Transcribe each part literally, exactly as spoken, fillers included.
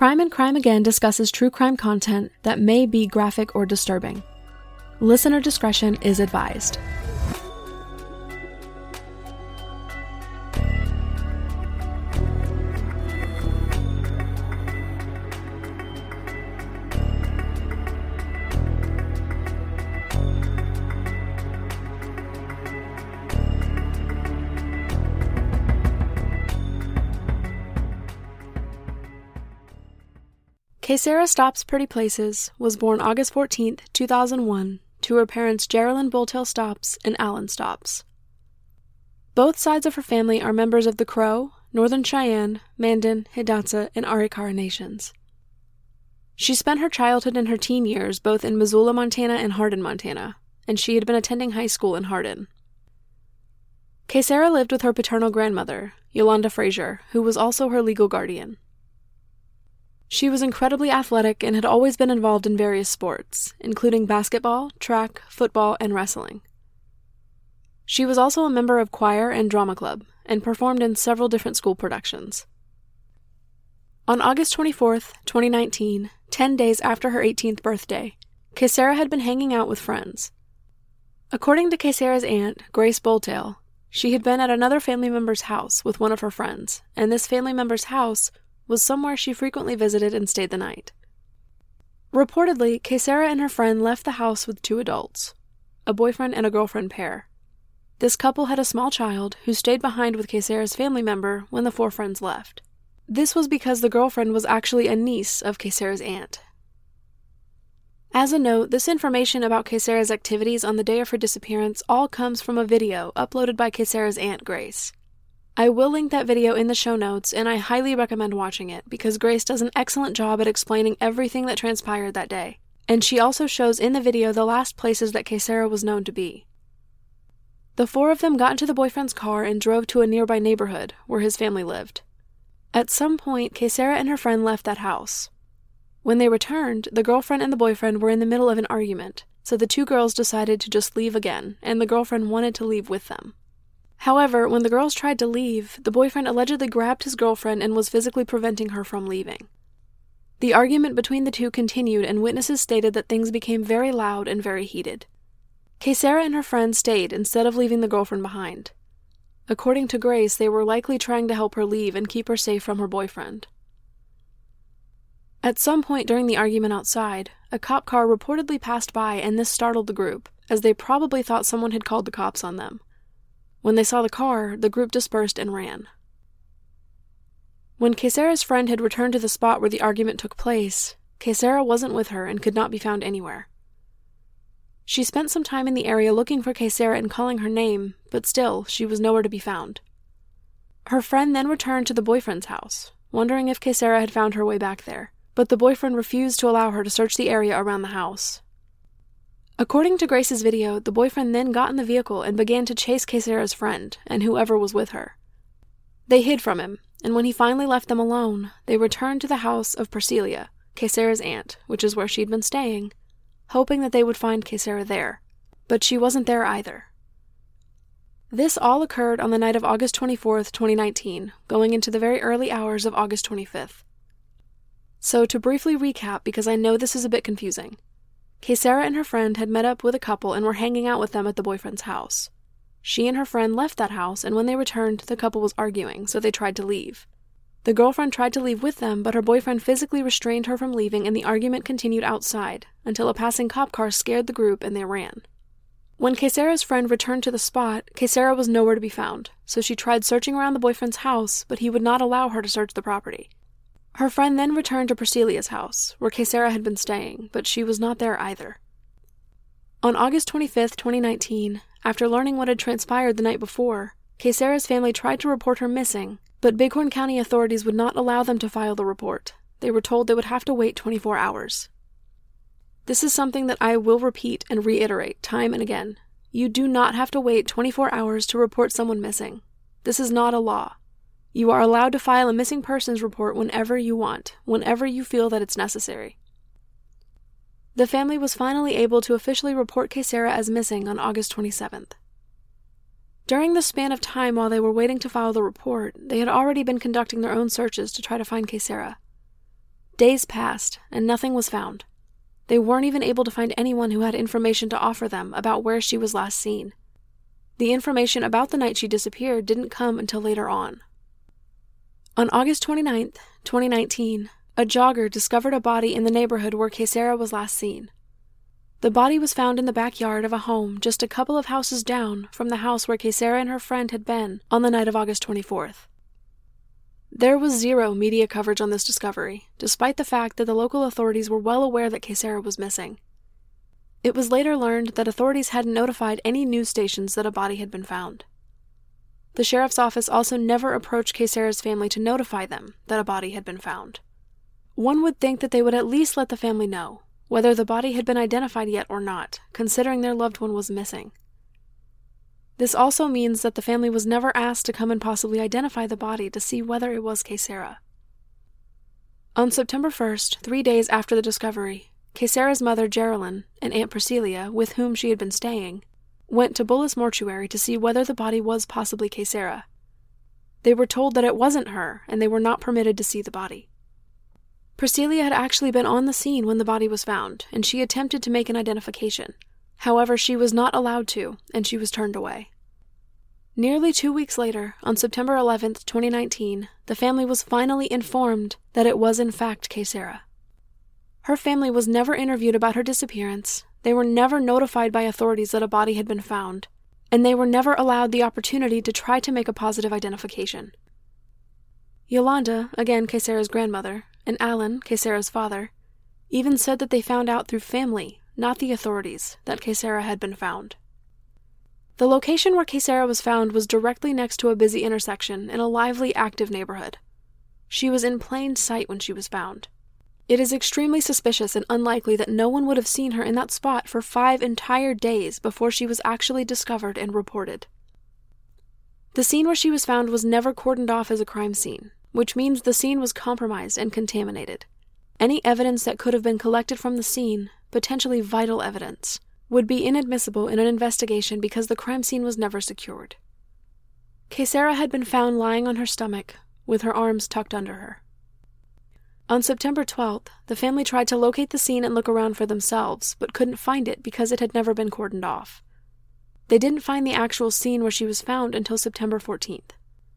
Crime and Crime Again discusses true crime content that may be graphic or disturbing. Listener discretion is advised. Kaysara Stopps Pretty Places was born August fourteenth, two thousand one, to her parents Geraldine Boltail Stopps and Alan Stopps. Both sides of her family are members of the Crow, Northern Cheyenne, Mandan, Hidatsa, and Arikara nations. She spent her childhood and her teen years both in Missoula, Montana and Hardin, Montana, and she had been attending high school in Hardin. Kaysara lived with her paternal grandmother, Yolanda Frazier, who was also her legal guardian. She was incredibly athletic and had always been involved in various sports, including basketball, track, football, and wrestling. She was also a member of choir and drama club, and performed in several different school productions. On August twenty-fourth, twenty nineteen, ten days after her eighteenth birthday, Kaysara had been hanging out with friends. According to Kaysara's aunt, Grace Boltail, she had been at another family member's house with one of her friends, and this family member's house was somewhere she frequently visited and stayed the night. Reportedly, Kaysara and her friend left the house with two adults, a boyfriend and a girlfriend pair. This couple had a small child who stayed behind with Kaysara's family member when the four friends left. This was because the girlfriend was actually a niece of Kaysara's aunt. As a note, this information about Kaysara's activities on the day of her disappearance all comes from a video uploaded by Kaysara's aunt, Grace. I will link that video in the show notes, and I highly recommend watching it because Grace does an excellent job at explaining everything that transpired that day, and she also shows in the video the last places that Kaysara was known to be. The four of them got into the boyfriend's car and drove to a nearby neighborhood where his family lived. At some point, Kaysara and her friend left that house. When they returned, the girlfriend and the boyfriend were in the middle of an argument, so the two girls decided to just leave again, and the girlfriend wanted to leave with them. However, when the girls tried to leave, the boyfriend allegedly grabbed his girlfriend and was physically preventing her from leaving. The argument between the two continued, and witnesses stated that things became very loud and very heated. Kaysara and her friend stayed instead of leaving the girlfriend behind. According to Grace, they were likely trying to help her leave and keep her safe from her boyfriend. At some point during the argument outside, a cop car reportedly passed by, and this startled the group, as they probably thought someone had called the cops on them. When they saw the car, the group dispersed and ran. When Kaysara's friend had returned to the spot where the argument took place, Kaysara wasn't with her and could not be found anywhere. She spent some time in the area looking for Kaysara and calling her name, but still, she was nowhere to be found. Her friend then returned to the boyfriend's house, wondering if Kaysara had found her way back there, but the boyfriend refused to allow her to search the area around the house. According to Grace's video, the boyfriend then got in the vehicle and began to chase Kaysara's friend and whoever was with her. They hid from him, and when he finally left them alone, they returned to the house of Percelia, Kaysara's aunt, which is where she'd been staying, hoping that they would find Kaysara there, but she wasn't there either. This all occurred on the night of August twenty-fourth, twenty nineteen, going into the very early hours of August twenty-fifth. So to briefly recap, because I know this is a bit confusing, Kaysara and her friend had met up with a couple and were hanging out with them at the boyfriend's house. She and her friend left that house, and when they returned, the couple was arguing, so they tried to leave. The girlfriend tried to leave with them, but her boyfriend physically restrained her from leaving, and the argument continued outside, until a passing cop car scared the group and they ran. When Kaysara's friend returned to the spot, Kaysara was nowhere to be found, so she tried searching around the boyfriend's house, but he would not allow her to search the property. Her friend then returned to Percelia's house, where Kaysara had been staying, but she was not there either. On August twenty-fifth, twenty nineteen, after learning what had transpired the night before, Kaysara's family tried to report her missing, but Bighorn County authorities would not allow them to file the report. They were told they would have to wait twenty-four hours. This is something that I will repeat and reiterate time and again. You do not have to wait twenty-four hours to report someone missing. This is not a law. You are allowed to file a missing persons report whenever you want, whenever you feel that it's necessary. The family was finally able to officially report Kaysara as missing on August twenty-seventh. During the span of time while they were waiting to file the report, they had already been conducting their own searches to try to find Kaysara. Days passed, and nothing was found. They weren't even able to find anyone who had information to offer them about where she was last seen. The information about the night she disappeared didn't come until later on. On August twenty-ninth, twenty nineteen, a jogger discovered a body in the neighborhood where Kaysera was last seen. The body was found in the backyard of a home just a couple of houses down from the house where Kaysera and her friend had been on the night of August twenty-fourth. There was zero media coverage on this discovery, despite the fact that the local authorities were well aware that Kaysera was missing. It was later learned that authorities hadn't notified any news stations that a body had been found. The sheriff's office also never approached Kaysera's family to notify them that a body had been found. One would think that they would at least let the family know, whether the body had been identified yet or not, considering their loved one was missing. This also means that the family was never asked to come and possibly identify the body to see whether it was Kaysera. On September first, three days after the discovery, Kaysera's mother, Geraldine, and Aunt Priscilla, with whom she had been staying, went to Bullis Mortuary to see whether the body was possibly Kaysera. They were told that it wasn't her, and they were not permitted to see the body. Priscilla had actually been on the scene when the body was found, and she attempted to make an identification. However, she was not allowed to, and she was turned away. Nearly two weeks later, on September eleventh, twenty nineteen, the family was finally informed that it was in fact Kaysera. Her family was never interviewed about her disappearance, they were never notified by authorities that a body had been found, and they were never allowed the opportunity to try to make a positive identification. Yolanda, again Kaysera's grandmother, and Alan, Kaysera's father, even said that they found out through family, not the authorities, that Kaysera had been found. The location where Kaysera was found was directly next to a busy intersection in a lively, active neighborhood. She was in plain sight when she was found. It is extremely suspicious and unlikely that no one would have seen her in that spot for five entire days before she was actually discovered and reported. The scene where she was found was never cordoned off as a crime scene, which means the scene was compromised and contaminated. Any evidence that could have been collected from the scene, potentially vital evidence, would be inadmissible in an investigation because the crime scene was never secured. Kaysera had been found lying on her stomach, with her arms tucked under her. On September twelfth, the family tried to locate the scene and look around for themselves, but couldn't find it because it had never been cordoned off. They didn't find the actual scene where she was found until September fourteenth.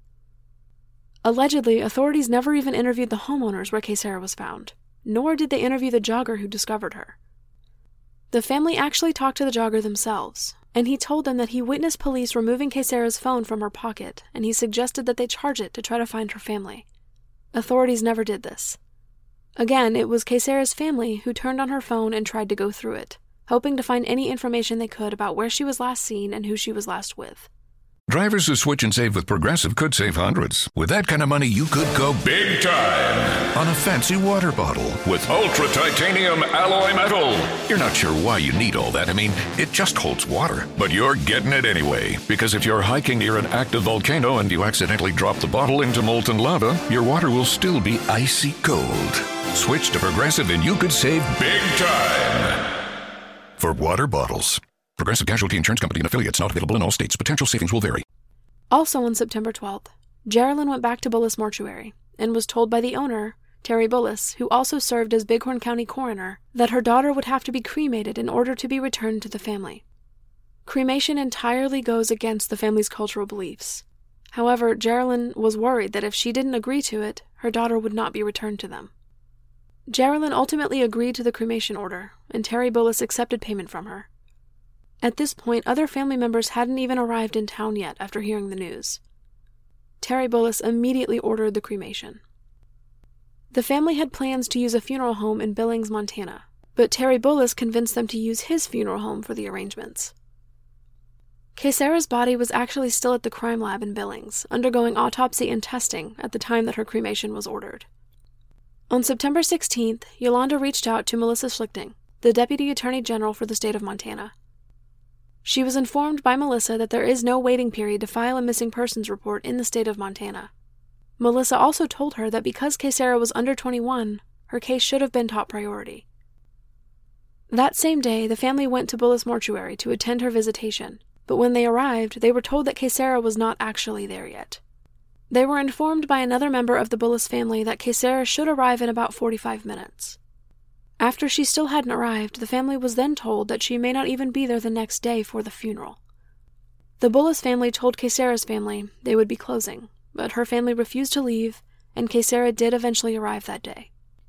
Allegedly, authorities never even interviewed the homeowners where Kaysera was found, nor did they interview the jogger who discovered her. The family actually talked to the jogger themselves, and he told them that he witnessed police removing Kaysera's phone from her pocket, and he suggested that they charge it to try to find her family. Authorities never did this. Again, it was Kaysera's family who turned on her phone and tried to go through it, hoping to find any information they could about where she was last seen and who she was last with. Drivers who switch and save with Progressive could save hundreds. With that kind of money, you could go big time on a fancy water bottle with ultra titanium alloy metal. You're not sure why you need all that. I mean, it just holds water. But you're getting it anyway, because if you're hiking near an active volcano and you accidentally drop the bottle into molten lava, your water will still be icy cold. Switch to Progressive and you could save big time for water bottles. Progressive Casualty Insurance Company and affiliates, not available in all states. Potential savings will vary. Also on September twelfth, Geraldine went back to Bullis Mortuary and was told by the owner, Terry Bullis, who also served as Bighorn County coroner, that her daughter would have to be cremated in order to be returned to the family. Cremation entirely goes against the family's cultural beliefs. However, Geraldine was worried that if she didn't agree to it, her daughter would not be returned to them. Geraldine ultimately agreed to the cremation order, and Terry Bullis accepted payment from her. At this point, other family members hadn't even arrived in town yet after hearing the news. Terry Bullis immediately ordered the cremation. The family had plans to use a funeral home in Billings, Montana, but Terry Bullis convinced them to use his funeral home for the arrangements. Kaysera's body was actually still at the crime lab in Billings, undergoing autopsy and testing at the time that her cremation was ordered. On September sixteenth, Yolanda reached out to Melissa Schlichting, the Deputy Attorney General for the state of Montana. She was informed by Melissa that there is no waiting period to file a missing persons report in the state of Montana. Melissa also told her that because Kaysera was under twenty-one, her case should have been top priority. That same day, the family went to Bullis Mortuary to attend her visitation, but when they arrived, they were told that Kaysera was not actually there yet. They were informed by another member of the Bullis family that Kaysera should arrive in about forty-five minutes. After she still hadn't arrived, the family was then told that she may not even be there the next day for the funeral. The Bullis family told Kaysera's family they would be closing, but her family refused to leave, and Kaysera did eventually arrive that day.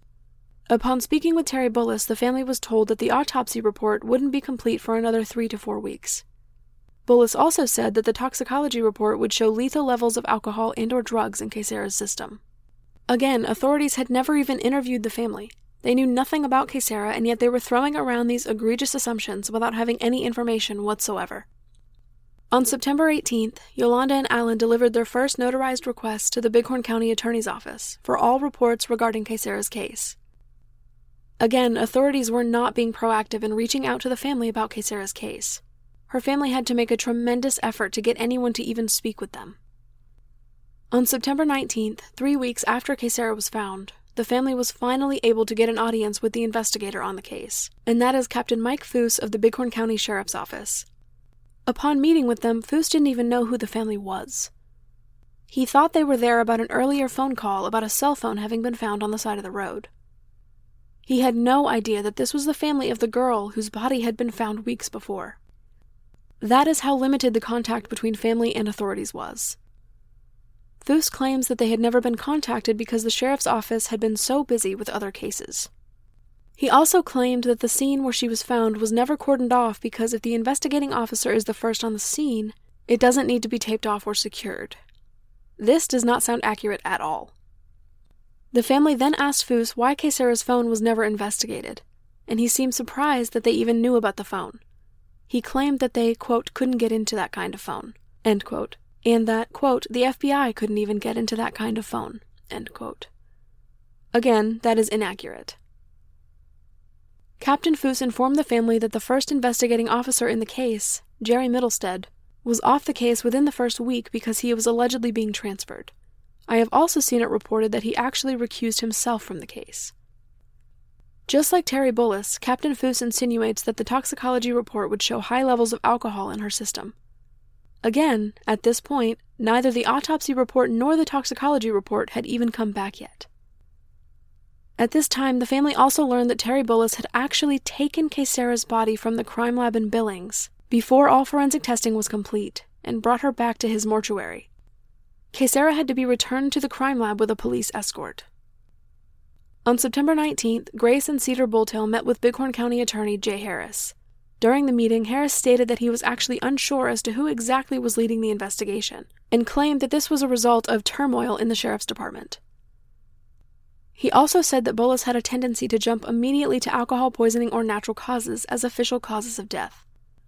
Upon speaking with Terry Bullis, the family was told that the autopsy report wouldn't be complete for another three to four weeks. Bullis also said that the toxicology report would show lethal levels of alcohol and or drugs in Kaysera's system. Again, authorities had never even interviewed the family. They knew nothing about Kaysera, and yet they were throwing around these egregious assumptions without having any information whatsoever. On September eighteenth, Yolanda and Alan delivered their first notarized request to the Bighorn County Attorney's Office for all reports regarding Kaysera's case. Again, authorities were not being proactive in reaching out to the family about Kaysera's case. Her family had to make a tremendous effort to get anyone to even speak with them. On September nineteenth, three weeks after Kaysera was found, the family was finally able to get an audience with the investigator on the case, and that is Captain Mike Foose of the Bighorn County Sheriff's Office. Upon meeting with them, Foose didn't even know who the family was. He thought they were there about an earlier phone call about a cell phone having been found on the side of the road. He had no idea that this was the family of the girl whose body had been found weeks before. That is how limited the contact between family and authorities was. Foose claims that they had never been contacted because the sheriff's office had been so busy with other cases. He also claimed that the scene where she was found was never cordoned off because if the investigating officer is the first on the scene, it doesn't need to be taped off or secured. This does not sound accurate at all. The family then asked Foose why Kaysera's phone was never investigated, and he seemed surprised that they even knew about the phone. He claimed that they, quote, couldn't get into that kind of phone, end quote, and that, quote, the F B I couldn't even get into that kind of phone, end quote. Again, that is inaccurate. Captain Foose informed the family that the first investigating officer in the case, Jerry Middlestead, was off the case within the first week because he was allegedly being transferred. I have also seen it reported that he actually recused himself from the case. Just like Terry Bullis, Captain Foose insinuates that the toxicology report would show high levels of alcohol in her system. Again, at this point, neither the autopsy report nor the toxicology report had even come back yet. At this time, the family also learned that Terry Bullis had actually taken Kaysera's body from the crime lab in Billings before all forensic testing was complete and brought her back to his mortuary. Kaysera had to be returned to the crime lab with a police escort. On September nineteenth, Grace and Cedar Bulltail met with Bighorn County Attorney Jay Harris. During the meeting, Harris stated that he was actually unsure as to who exactly was leading the investigation, and claimed that this was a result of turmoil in the sheriff's department. He also said that Bullis had a tendency to jump immediately to alcohol poisoning or natural causes as official causes of death.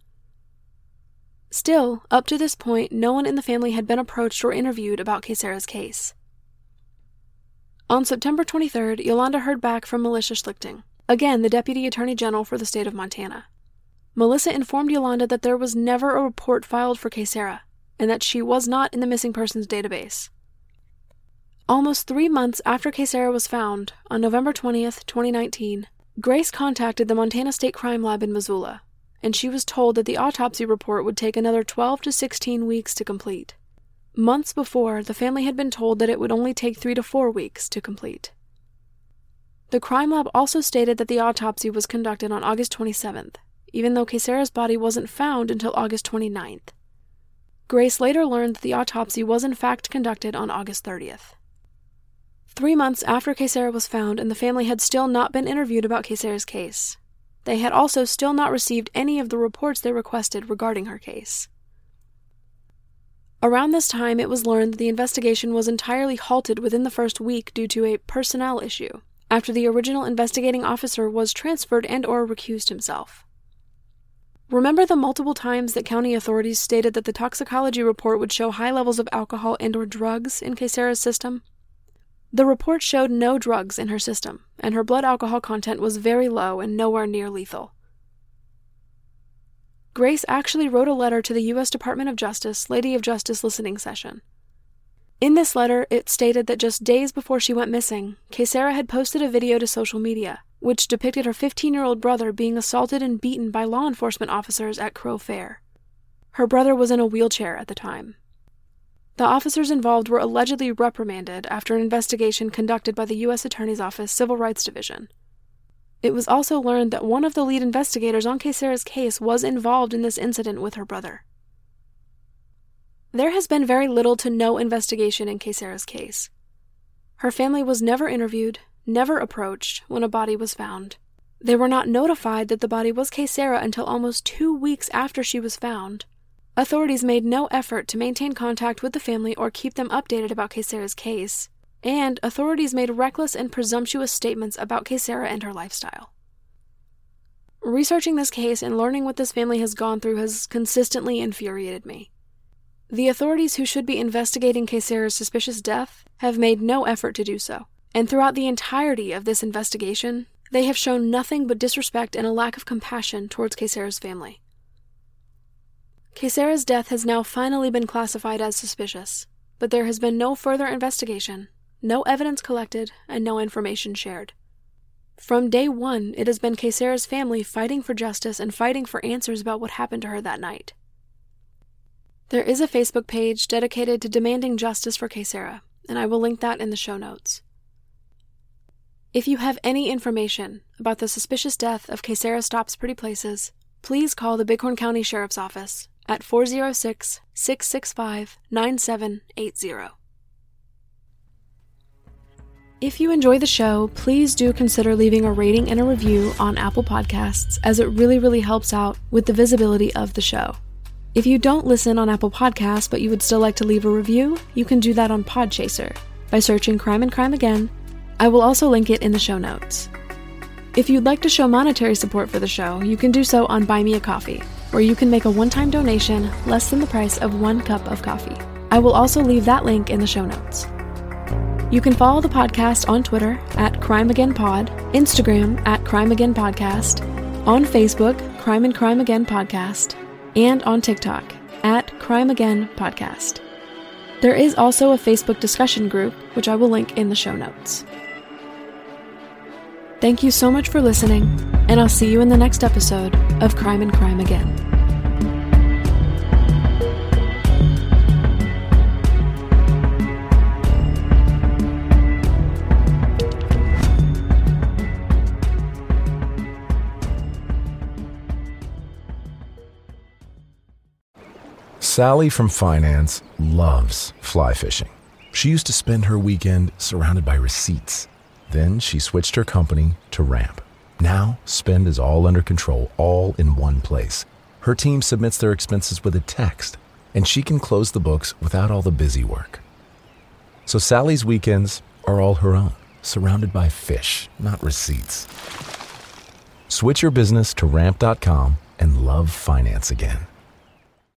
Still, up to this point, no one in the family had been approached or interviewed about Kaysera's case. On September twenty-third, Yolanda heard back from Melissa Schlichting, again the Deputy Attorney General for the state of Montana. Melissa informed Yolanda that there was never a report filed for Kaysera, and that she was not in the missing persons database. Almost three months after Kaysera was found, on November twentieth, twenty nineteen, Grace contacted the Montana State Crime Lab in Missoula, and she was told that the autopsy report would take another twelve to sixteen weeks to complete. Months before, the family had been told that it would only take three to four weeks to complete. The crime lab also stated that the autopsy was conducted on August twenty-seventh, even though Kaysera's body wasn't found until August twenty-ninth. Grace later learned that the autopsy was in fact conducted on August thirtieth. Three months after Kaysera was found, and the family had still not been interviewed about Kaysera's case. They had also still not received any of the reports they requested regarding her case. Around this time, it was learned that the investigation was entirely halted within the first week due to a personnel issue, after the original investigating officer was transferred and or recused himself. Remember the multiple times that county authorities stated that the toxicology report would show high levels of alcohol and or drugs in Kaysera's system? The report showed no drugs in her system, and her blood alcohol content was very low and nowhere near lethal. Grace actually wrote a letter to the U S Department of Justice Lady of Justice listening session. In this letter, it stated that just days before she went missing, Kaysera had posted a video to social media, which depicted her fifteen-year-old brother being assaulted and beaten by law enforcement officers at Crow Fair. Her brother was in a wheelchair at the time. The officers involved were allegedly reprimanded after an investigation conducted by the U S Attorney's Office Civil Rights Division. It was also learned that one of the lead investigators on Kaysara's case was involved in this incident with her brother. There has been very little to no investigation in Kaysara's case. Her family was never interviewed, never approached when a body was found. They were not notified that the body was Kaysara until almost two weeks after she was found. Authorities made no effort to maintain contact with the family or keep them updated about Kaysara's case, and authorities made reckless and presumptuous statements about Kaysara and her lifestyle. Researching this case and learning what this family has gone through has consistently infuriated me. The authorities who should be investigating Kaysara's suspicious death have made no effort to do so, and throughout the entirety of this investigation, they have shown nothing but disrespect and a lack of compassion towards Kaysara's family. Kaysara's death has now finally been classified as suspicious, but there has been no further investigation, no evidence collected, and no information shared. From day one, it has been Kaysara's family fighting for justice and fighting for answers about what happened to her that night. There is a Facebook page dedicated to demanding justice for Kaysara, and I will link that in the show notes. If you have any information about the suspicious death of Kaysara Stops Pretty Places, please call the Bighorn County Sheriff's Office at four oh six, six six five, nine seven eight zero. If you enjoy the show, please do consider leaving a rating and a review on Apple Podcasts, as it really, really helps out with the visibility of the show. If you don't listen on Apple Podcasts but you would still like to leave a review, you can do that on Podchaser by searching Crime and Crime Again. I will also link it in the show notes. If you'd like to show monetary support for the show, you can do so on Buy Me a Coffee, where you can make a one-time donation less than the price of one cup of coffee. I will also leave that link in the show notes. You can follow the podcast on Twitter at Crime Again Pod, Instagram at Crime Again Podcast, on Facebook, Crime and Crime Again Podcast, and on TikTok at Crime Again Podcast. There is also a Facebook discussion group, which I will link in the show notes. Thank you so much for listening, and I'll see you in the next episode of Crime and Crime Again. Sally from finance loves fly fishing. She used to spend her weekend surrounded by receipts. Then she switched her company to Ramp. Now, spend is all under control, all in one place. Her team submits their expenses with a text, and she can close the books without all the busy work. So Sally's weekends are all her own, surrounded by fish, not receipts. Switch your business to ramp dot com and love finance again.